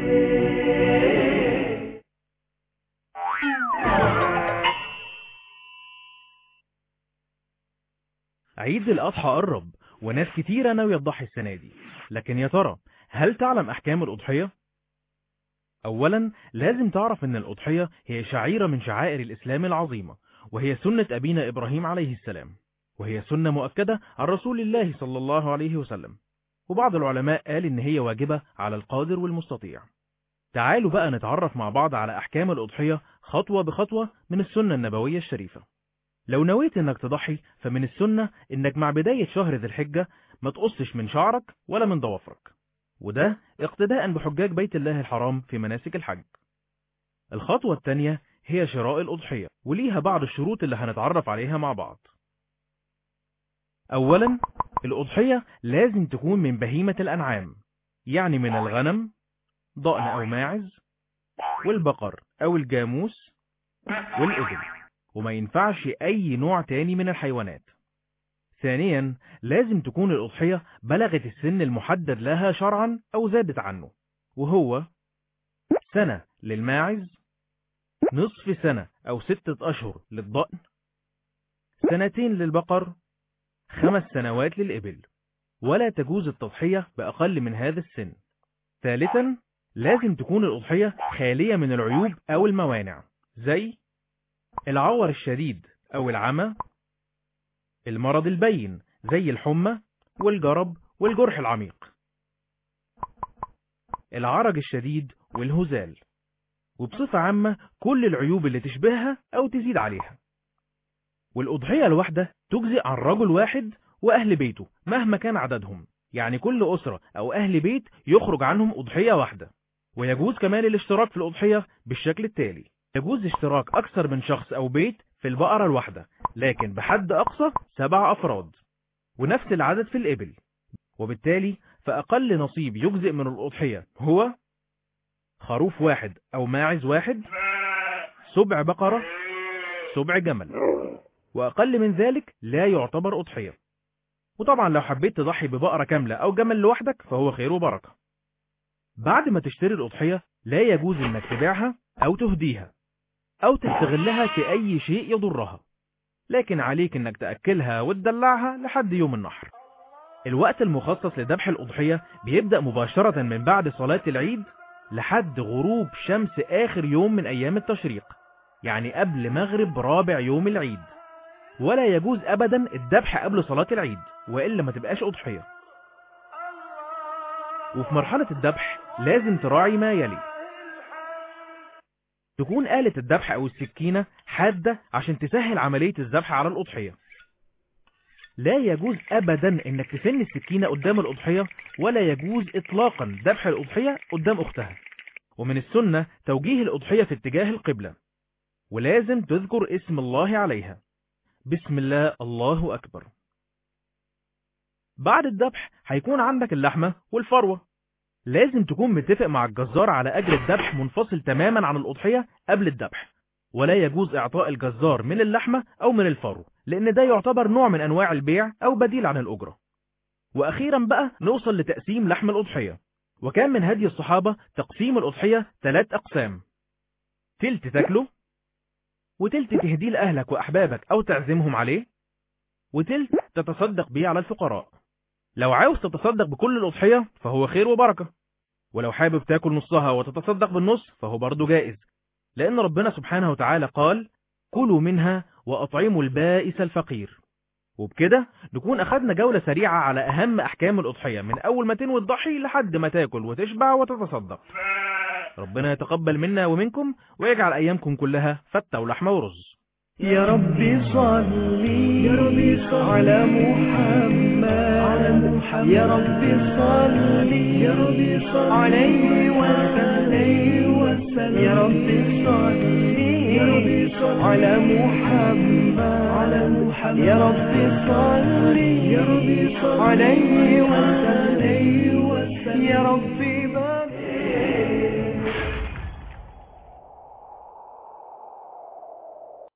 عيد الأضحى قرب وناس كتيرة ناوية تضحي السنة دي، لكن يا ترى هل تعلم أحكام الأضحية؟ أولا لازم تعرف أن الأضحية هي شعيرة من شعائر الإسلام العظيمة، وهي سنة أبينا إبراهيم عليه السلام، وهي سنة مؤكدة عن رسول الله صلى الله عليه وسلم، وبعض العلماء قال إن هي واجبة على القادر والمستطيع. تعالوا بقى نتعرف مع بعض على أحكام الأضحية خطوة بخطوة من السنة النبوية الشريفة. لو نويت انك تضحي فمن السنة انك مع بداية شهر ذي الحجة ما تقصش من شعرك ولا من ضوافرك، وده اقتداء بحجاج بيت الله الحرام في مناسك الحج. الخطوة الثانية هي شراء الأضحية، وليها بعض الشروط اللي هنتعرف عليها مع بعض. اولا الأضحية لازم تكون من بهيمة الأنعام، يعني من الغنم، ضأن أو ماعز، والبقر أو الجاموس، والإبل، وما ينفعش أي نوع تاني من الحيوانات. ثانيا لازم تكون الأضحية بلغت السن المحدد لها شرعا أو زادت عنه، وهو سنة للماعز، نصف سنة أو 6 أشهر للضأن، 2 للبقر، 5 سنوات للإبل، ولا تجوز التضحية بأقل من هذا السن. ثالثا لازم تكون الأضحية خالية من العيوب أو الموانع، زي العور الشديد أو العمى، المرض البين زي الحمى والجرب والجرح العميق، العرج الشديد والهزال، وبصفة عامة كل العيوب اللي تشبهها أو تزيد عليها. والأضحية الواحدة تجزئ عن رجل واحد وأهل بيته مهما كان عددهم، يعني كل أسرة أو أهل بيت يخرج عنهم أضحية واحدة. ويجوز كمان الاشتراك في الأضحية بالشكل التالي: يجوز اشتراك أكثر من شخص أو بيت في البقرة الواحدة، لكن بحد أقصى 7 أفراد، ونفس العدد في الإبل. وبالتالي فأقل نصيب يجزئ من الأضحية هو خروف واحد أو ماعز واحد، سبع بقرة، سبع جمل، وأقل من ذلك لا يعتبر أضحية. وطبعا لو حبيت تضحي ببقرة كاملة أو جمل لوحدك فهو خير وبركة. بعد ما تشتري الأضحية لا يجوز إنك تبيعها أو تهديها أو تستغلها في أي شيء يضرها، لكن عليك إنك تأكلها وتدلعها لحد يوم النحر. الوقت المخصص لذبح الأضحية بيبدأ مباشرة من بعد صلاة العيد لحد غروب شمس آخر يوم من أيام التشريق، يعني قبل مغرب رابع يوم العيد. ولا يجوز أبدا الذبح قبل صلاة العيد، وإلا ما تبقاش أضحية. وفي مرحلة الذبح لازم تراعي ما يلي: تكون آلة الذبح أو السكينة حادة عشان تسهل عملية الذبح على الأضحية. لا يجوز أبدا إنك تسن السكينة قدام الأضحية، ولا يجوز إطلاقا ذبح الأضحية قدام أختها. ومن السنة توجيه الأضحية في اتجاه القبلة، ولازم تذكر اسم الله عليها: بسم الله، الله أكبر. بعد الذبح هيكون عندك اللحمة والفروة. لازم تكون متفق مع الجزار على أجر الذبح منفصل تماما عن الأضحية قبل الذبح، ولا يجوز إعطاء الجزار من اللحمة أو من الفرو، لأن ده يعتبر نوع من أنواع البيع أو بديل عن الأجرة. وأخيرا بقى نوصل لتقسيم لحم الأضحية. وكان من هدي الصحابة تقسيم الأضحية 3 أقسام: تلت تاكله، وتلت تهديه لأهلك وأحبابك أو تعزمهم عليه، وتلت تتصدق بيه على الفقراء. لو عاوز تتصدق بكل الأضحية فهو خير وبركة، ولو حابب تاكل نصها وتتصدق بالنص فهو برضو جائز، لأن ربنا سبحانه وتعالى قال: كلوا منها وأطعموا البائس الفقير. وبكده نكون أخذنا جولة سريعة على أهم أحكام الأضحية من أول ما تنوي تضحي لحد ما تاكل وتشبع وتتصدق. ربنا يتقبل منا ومنكم ويجعل أيامكم كلها فتة ولحمة ورز. يا ربي صلي على محمد، يا ربي صلي عليه وسلم، يا ربي صلي على محمد، يا ربي صلي عليه وسلم، يا ربي